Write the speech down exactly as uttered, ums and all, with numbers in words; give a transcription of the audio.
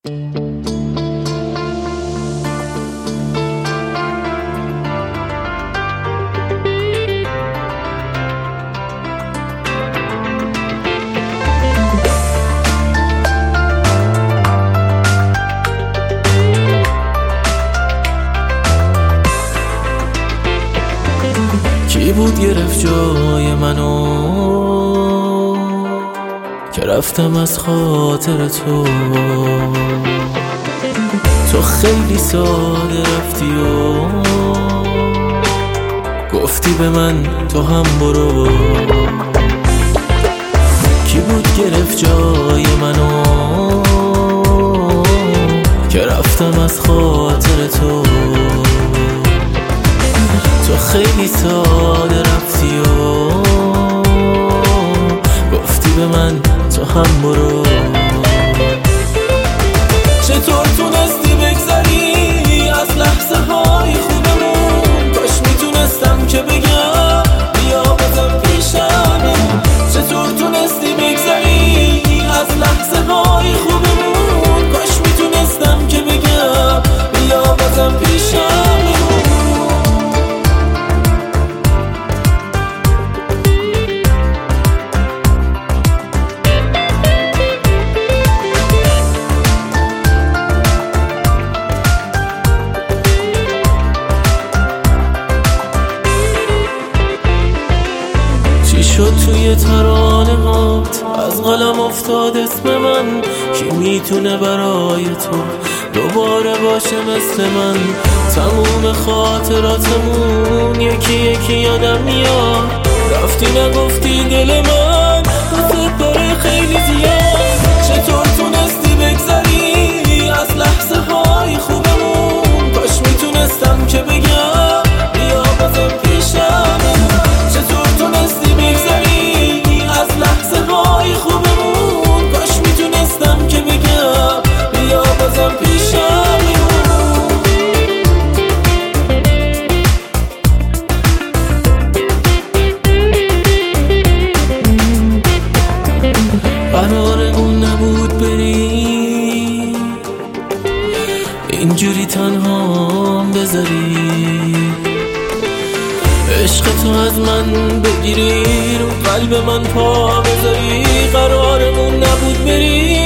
کی بود گرفت جای منو که رفتم از خاطر تو؟ تو خیلی ساده رفتی و گفتی به من تو هم برو. کی بود گرفت جای منو که رفتم از خاطر تو؟ تو خیلی ساده رفتی و گفتی به من تو هم برو. چطور تونستی بگذری از لحظه های خوبمون؟ کاش میتونستم که بگم بیا بزن پیشم. چطور تونستی بگذری از لحظه های خوبمون؟ کاش میتونستم که بگم بیا بزن پیشم. شد توی ترانه هات از قلم افتاد اسم من؟ کی میتونه برای تو دوباره باشه مثل من؟ تموم خاطراتمون یکی یکی یادم میاد. رفتی نگفتی دل من دوست داره خیلی زیاد. چطور تونستی بگذری از لحظه های خوبمون؟ کاش میتونستم که بگم بیا بزن پیشم. چطور تونستی بگذری از لحظه های خوبمون؟ کاش میتونستم که بگم بیا بزن پیشم. قرارمون نبود بری اینجوری تنها بذاری، عشق تو از من بگیری رو قلب من پا بذاری. قرارمون نبود بری